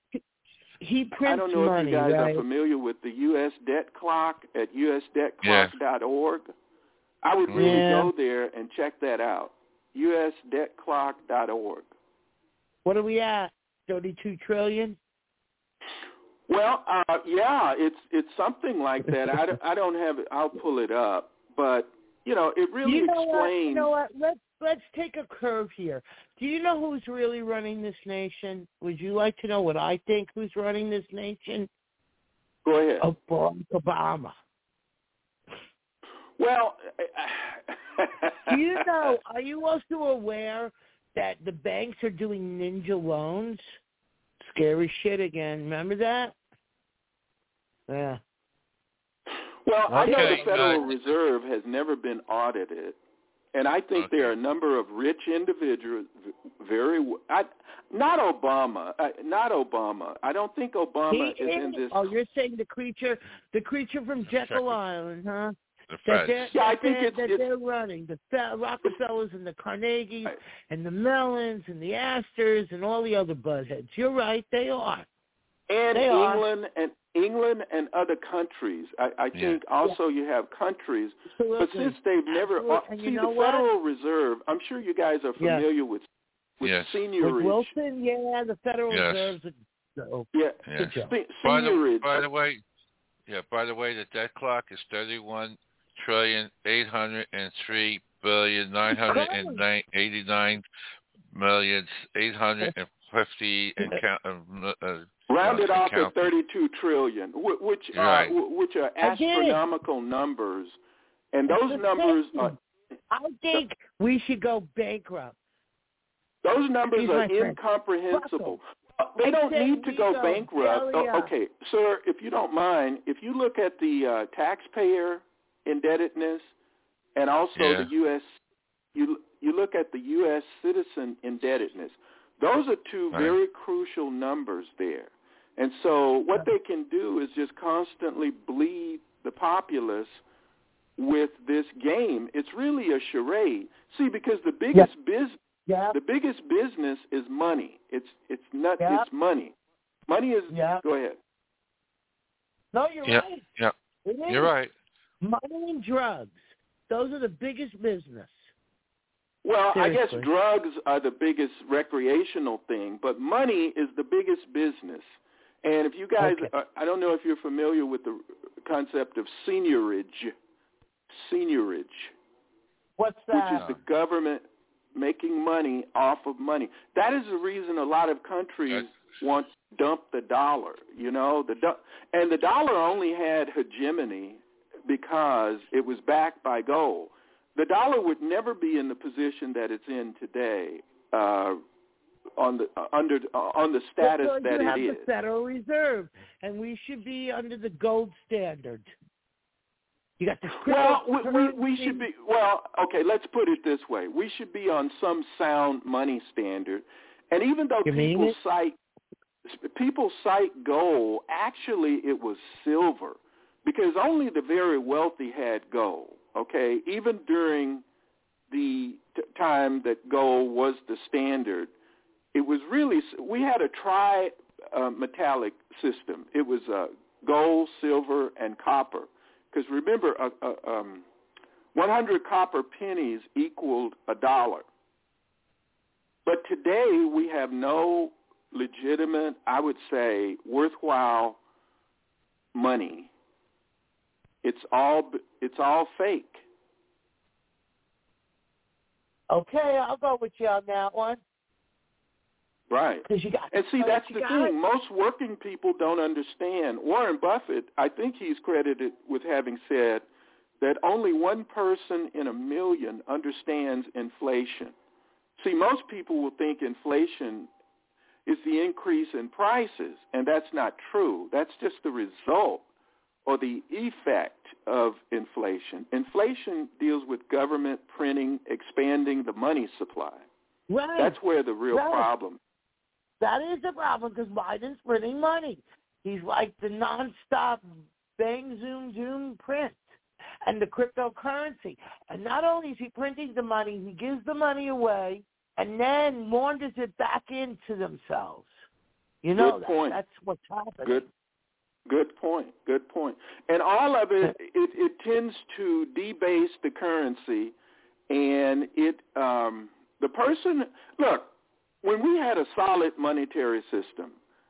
He prints I don't know money, if you guys right? are familiar with the U S debt clock at U S debt clock dot org. I would really Yeah. go there and check that out. U S debt clock dot org. What are we at? thirty-two trillion? Well, uh, yeah, it's it's something like that. I, don't- I don't have it. I'll pull it up, but you know, it really you know explains. What? You know what? Let's let's take a curve here. Do you know who's really running this nation? Would you like to know what I think? Who's running this nation? Go ahead. Oh, Barack Obama. Well, Do you know? Are you also aware that the banks are doing ninja loans? Scary shit again. Remember that? Yeah. Well, I know Okay, the Federal uh, Reserve has never been audited, and I think Okay. there are a number of rich individuals, very I, not Obama, uh, not Obama. I don't think Obama He is in is. this. Oh, you're saying the creature, the creature from Jekyll Exactly. Island, huh? The That Feds. they're, Yeah, I that think they're, it's- that it's- they're running the Fe- Rockefellers and the Carnegies Right. and the Mellons and the Astors and all the other buzzheads. You're right, they are. And They are. England and England and other countries. I, I Yeah. think also you have countries, Absolutely. but since they've never Absolutely. uh, And see you know the what? Federal Reserve. I'm sure you guys are Yes. familiar with with Yes. With seigniorage. Wilson, yeah, the Federal Yes. Reserve's a joke. Yeah, Yeah. Good job. se- By the, seigniorage. by the way, yeah. By the way, the debt clock is thirty-one trillion eight hundred and three billion nine hundred and eighty-nine million eight hundred and fifty and count. Uh, uh, Rounded uh, off count- at thirty-two trillion, wh- which Right. uh, wh- which are I get it. astronomical numbers, and those It's numbers are insane. I think we should go bankrupt. those numbers Excuse are my French. incomprehensible. Uh, They I don't say need to we go go bankrupt. belly Oh, up. okay, sir, if you don't mind, if you look at the uh, taxpayer indebtedness and also Yeah. the U S, you you look at the U S citizen indebtedness. Those are two Right. very crucial numbers there. And so what they can do is just constantly bleed the populace with this game. It's really a charade. See, because the biggest business Yeah. the biggest business is money. It's it's not Yeah. it's money. Money is Yeah. Go ahead. No, you're yeah, right. Yeah, It is. you're right. Money and drugs. Those are the biggest business. Well, Seriously. I guess drugs are the biggest recreational thing, but money is the biggest business. And if you guys, Okay. uh, I don't know if you're familiar with the concept of seigniorage. Seigniorage. What's that? Which is the government making money off of money. That is the reason a lot of countries That's... want to dump the dollar. You know, the do- and the dollar only had hegemony because it was backed by gold. The dollar would never be in the position that it's in today uh, on the uh, under uh, on the status because that you have it the is. Federal Reserve, and we should be under the gold standard. You got the well, we, we, we should be. Well, okay, let's put it this way: we should be on some sound money standard. And even though you people cite people cite gold, actually it was silver, because only the very wealthy had gold. Okay, even during the t- time that gold was the standard, it was really, we had a tri-metallic uh, system. It was uh, gold, silver, and copper. Because remember, uh, uh, um, one hundred copper pennies equaled a dollar. But today we have no legitimate, I would say, worthwhile money. It's all it's all fake. Okay, I'll go with you on that one. Right. You got and see, that's the thing. It. Most working people don't understand. Warren Buffett, I think he's credited with having said that only one person in a million understands inflation. See, most people will think inflation is the increase in prices, and that's not true. That's just the result or the effect of inflation. Inflation deals with government printing, expanding the money supply. Right. That's where the real right. problem. That is the problem, because Biden's printing money. He's like the nonstop bang, zoom, zoom print and the cryptocurrency. And not only is he printing the money, he gives the money away and then launders it back into themselves. You know, Good that, point. that's what's happening. Good. Good point. Good point. And all of it, it, it tends to debase the currency, and it um, the person. Look, when we had a solid monetary system,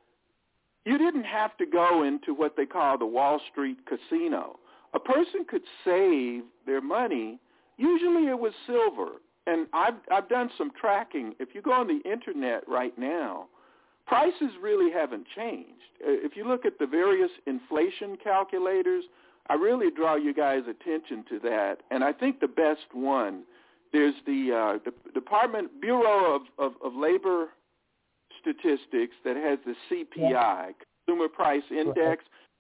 you didn't have to go into what they call the Wall Street casino. A person could save their money. Usually, it was silver, and I've I've done some tracking. If you go on the internet right now, prices really haven't changed. If you look at the various inflation calculators, I really draw you guys' attention to that. And I think the best one, there's the, uh, the Department Bureau of, of, of Labor Statistics that has the C P I, Consumer Price Index.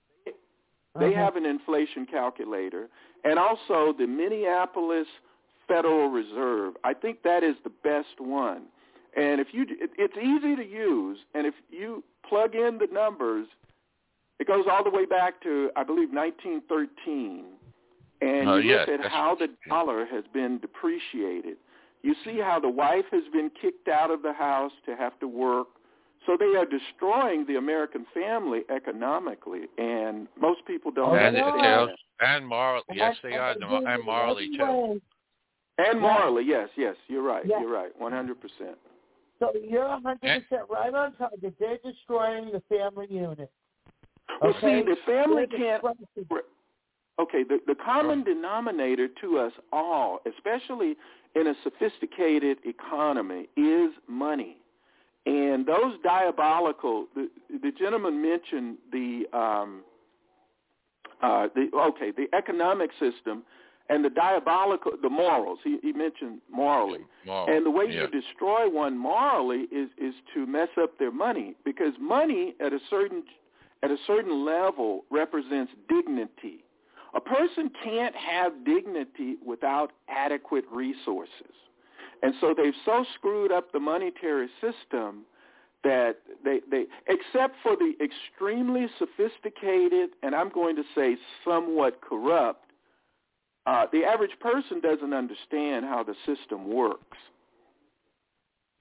They uh-huh. have an inflation calculator. And also the Minneapolis Federal Reserve. I think that is the best one. And if you, it, it's easy to use, and if you plug in the numbers, it goes all the way back to, I believe, nineteen thirteen. And uh, you yeah, look at how the dollar has been depreciated. You see how the wife has been kicked out of the house to have to work. So they are destroying the American family economically, and most people don't and, understand that. And morally, yes, they are, and morally, too. And morally, yes, yes, you're right, yes. you're right, one hundred percent. So you're one hundred percent right on target. They're destroying the family unit. Well, okay? see, the family They're can't... Okay, the, the common denominator to us all, especially in a sophisticated economy, is money. And those diabolical... The, the gentleman mentioned the... Um, uh, the okay, the economic system... And the diabolical, the morals, he, he mentioned morally. Moral, and the way yeah. you destroy one morally is, is to mess up their money, because money at a certain at a certain level represents dignity. A person can't have dignity without adequate resources. And so they've so screwed up the monetary system that they, they except for the extremely sophisticated, and I'm going to say somewhat corrupt, Uh, the average person doesn't understand how the system works.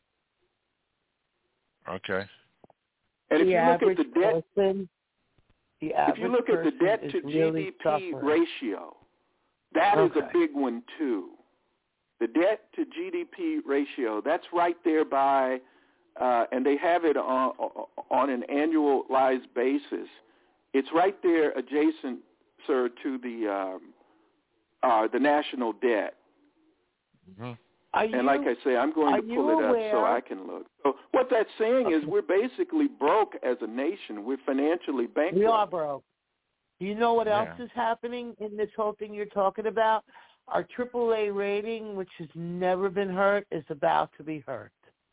Okay. And if the you look at the debt, person The average if you look at the person debt is to really G D P suffering. ratio, that is Okay. a big one too. The debt to G D P ratio, that's right there by, uh, and they have it on, on an annualized basis. It's right there adjacent, sir, to the um, uh, the national debt. Mm-hmm. Are you, and like I say, I'm going to pull it aware, up so I can look. So what that's saying okay. is we're basically broke as a nation. We're financially bankrupt. We are broke. Do you know what Yeah. else is happening in this whole thing you're talking about? Our triple A rating, which has never been hurt, is about to be hurt.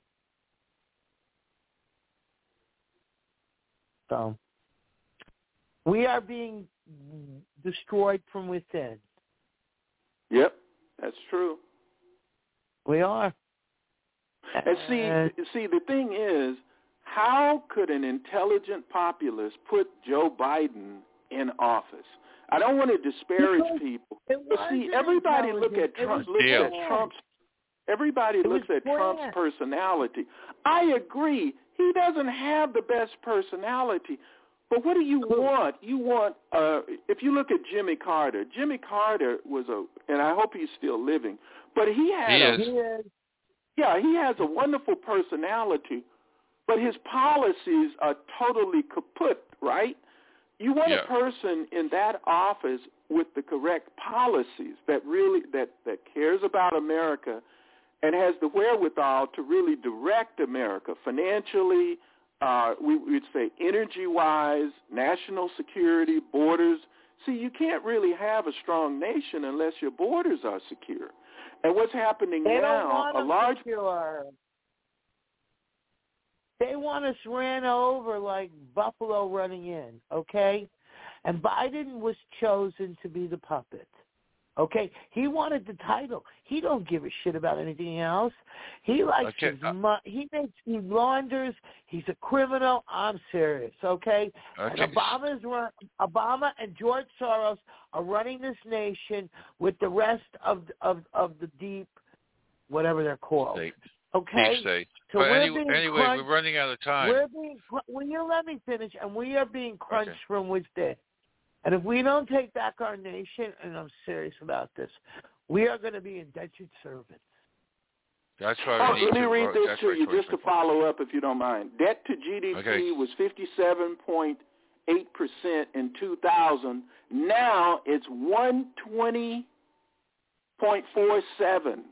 So we are being destroyed from within. Yep, that's true. We are. And see, see, the thing is, how could an intelligent populace put Joe Biden in office? I don't want to disparage Because people, it but see, everybody look at Trump. Look Yeah. at Trump's. Everybody It looks was at Trump's planned. personality. I agree. He doesn't have the best personality. But what do you want? You want, uh, if you look at Jimmy Carter, Jimmy Carter was a, and I hope he's still living, but he had He a, is. He is. yeah, he has a wonderful personality, but his policies are totally kaput, right? You want Yeah. a person in that office with the correct policies that really, that, that cares about America and has the wherewithal to really direct America financially, uh, we would say energy-wise, national security, borders. See, you can't really have a strong nation unless your borders are secure. And what's happening They now, don't want a them large... secure. They want us ran over like buffalo running in, okay? And Biden was chosen to be the puppet, okay? He wanted the title. He don't give a shit about anything else. He likes Okay, his uh, mo- he makes he launders. He's a criminal. I'm serious, okay? Okay. And Obama's run, Obama and George Soros are running this nation with the rest of of of the deep, whatever they're called, State. okay? Deep state. So but we're any, being anyway, crunched, we're running out of time. We're being, will you let me finish? And we are being crunched Okay. from within. And if we don't take back our nation, and I'm serious about this, we are going to be indentured servants. That's why Oh, we need let me to, read uh, this that's to why you just to twenty-four. follow up, if you don't mind. Debt to G D P Okay. was fifty-seven point eight percent in two thousand. Now it's one hundred twenty point four seven.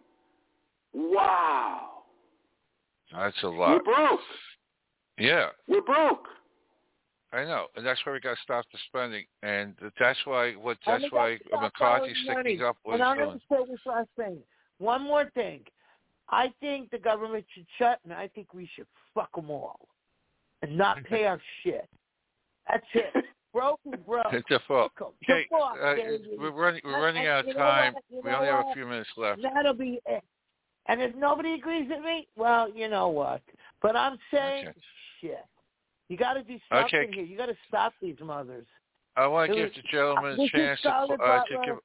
Wow. That's a We're lot. broke. Yeah. We're broke. I know, and that's why we got to stop the spending, and that's why what And that's we why gotta stop McCarthy's borrowing money. sticking up what And he's I'm going doing. to say this last thing. One more thing. I think the government should shut, and I think we should fuck them all and not pay our shit. That's it. Broke is broke. The fuck. Fuck 'em. Okay, The fuck, uh, baby. we're running we're And- running and out you of know time. what? You We know only have a what? few minutes left. That'll be it. And if nobody agrees with me, well, you know what. But I'm saying, Okay. shit. You got to do something Okay. here. You got to stop these mothers. I want to It give was- the gentleman this a is chance to, Scarlett uh, to Butler. give.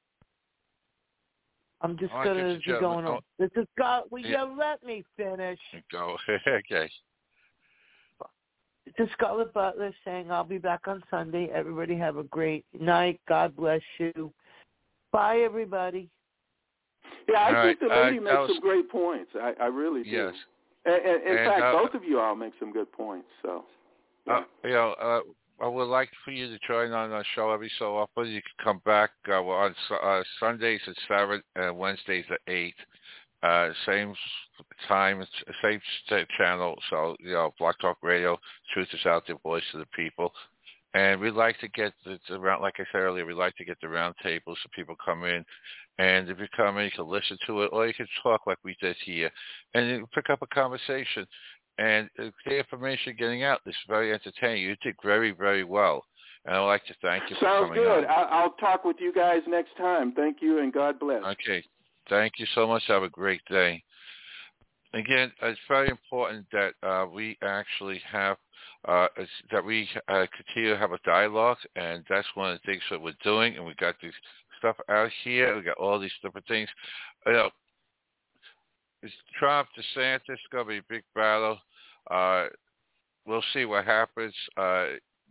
I'm just I wanna going give to the be gentleman- going on. oh. This is God. Will Yeah. you let me finish? Go. Okay. This is Scarlett Butler saying I'll be back on Sunday. Everybody have a great night. God bless you. Bye, everybody. Yeah, I All think right, the lady uh, makes was- some great points. I, I really do. Yes. And, and, in And, fact, uh, both of you all make some good points. So, yeah. Uh, you know, uh, I would like for you to join on our show every so often. You can come back. Uh, we're on uh, Sundays at seven and Wednesdays at eight. Uh, same time, same channel. So, you know, Block Talk Radio, Truth is Out There, Voice of the People. And we'd like to get the, the round, like I said earlier, we'd like to get the round tables so people come in. And if you come in, you can listen to it, or you can talk like we did here, and you pick up a conversation. And uh, the information getting out is very entertaining. You did very, very well. And I'd like to thank you for Sounds coming good. on. I, I'll talk with you guys next time. Thank you, and God bless. Okay. Thank you so much. Have a great day. Again, it's very important that uh, we actually have, uh, that we uh, continue to have a dialogue, and that's one of the things that we're doing, and we got this stuff out here. We got all these different things. You know, it's Trump, DeSantis, it's going to be a big battle. Uh, we'll see what happens. Uh,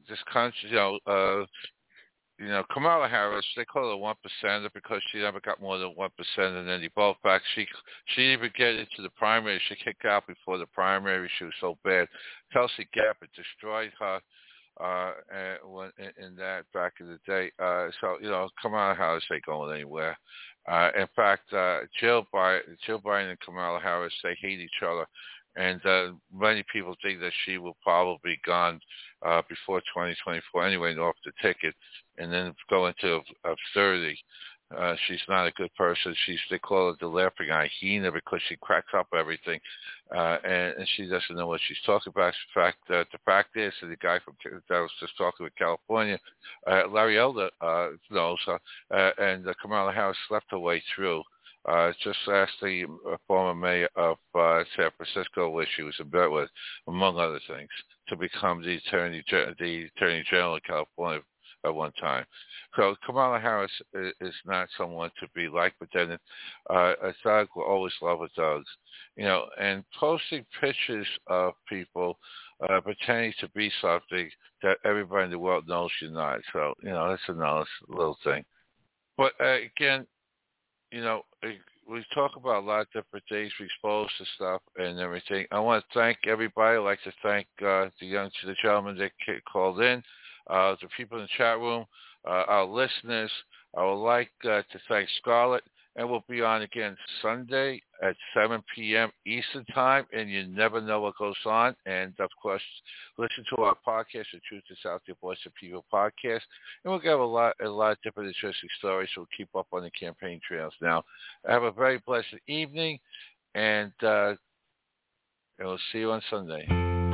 this country, you know, uh, you know, Kamala Harris, they call her a one percenter because she never got more than one percent in any vote. In fact, she she didn't even get into the primary. She kicked out before the primary. She was so bad. Tulsi Gabbard destroyed her uh, and when, in, in that back in the day. Uh, so, you know, Kamala Harris ain't going anywhere. Uh, in fact, uh, Jill Biden, Jill Biden and Kamala Harris, they hate each other. And uh, many people think that she will probably be gone uh, before twenty twenty-four anyway, off the ticket, and then go into absurdity. Uh, she's not a good person. She's they call her the laughing hyena because she cracks up everything, uh, and, and she doesn't know what she's talking about. In fact, uh, the fact is, the guy from that was just talking with California, uh, Larry Elder uh, knows, uh, uh, and uh, Kamala Harris slept her way through. Uh, just asked the uh, former mayor of uh, San Francisco, where she was in bed with, among other things, to become the attorney the attorney general of California at one time. So Kamala Harris is, is not someone to be liked, but then uh, a thug will always love a thug, you know. And posting pictures of people uh, pretending to be something that everybody in the world knows you're not. So you know that's another little thing. But uh, again. You know, we talk about a lot of different things. We expose to stuff and everything. I want to thank everybody. I'd like to thank uh, the young, the gentleman that called in, uh, the people in the chat room, uh, our listeners. I would like uh, to thank Scarlett, and we'll be on again Sunday at seven p.m. Eastern Time, and you never know what goes on. And, of course, listen to our podcast, The Truth Is Out There, Voice of People podcast, and we'll get a lot, a lot of different interesting stories, so we'll keep up on the campaign trails. Now, have a very blessed evening, and, uh, and we'll see you on Sunday.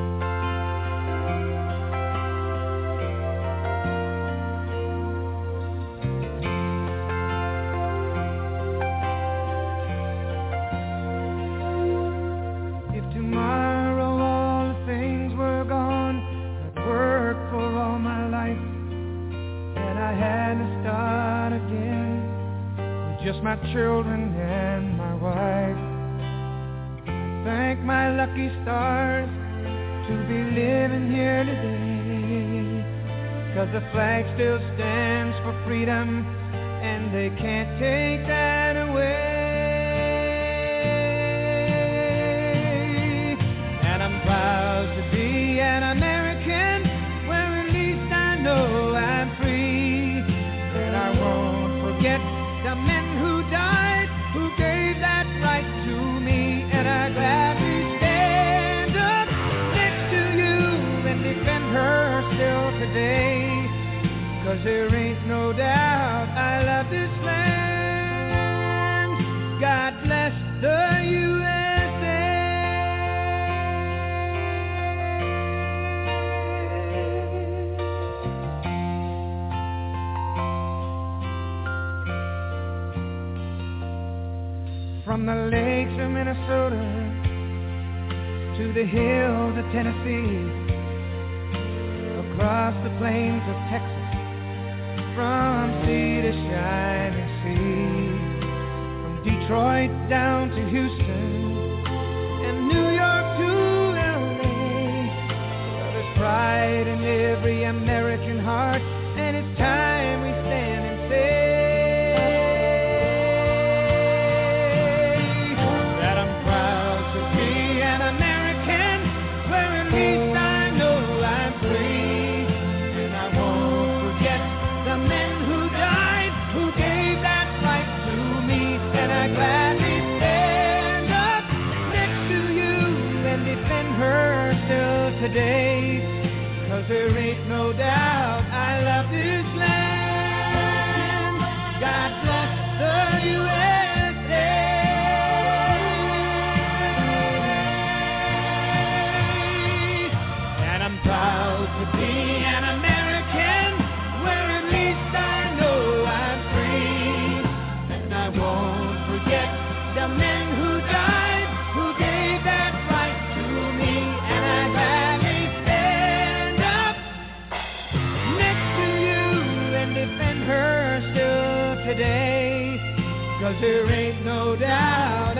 Just my children and my wife. I thank my lucky stars to be living here today, 'cause the flag still stands for freedom and they can't take that away. And I'm proud to be an American, where at least I know I'm free. And I won't forget the men who died, who gave that right to me. And I gladly stand up next to you and defend her still today, 'cause there ain't no doubt I love this land. God bless the U S From the lakes of Minnesota to the hills of Tennessee, across the plains of Texas, from sea to shining sea, from Detroit down to Houston and New York to L A. There's pride in every American heart, and it's time we stand and say today, 'cause there ain't no doubt I love this land. God bless the U S A. And I'm proud to be an American, where at least I know I'm free. And I won't forget the men who died, who gave that right to me. And I defend her still today, 'cause there ain't no doubt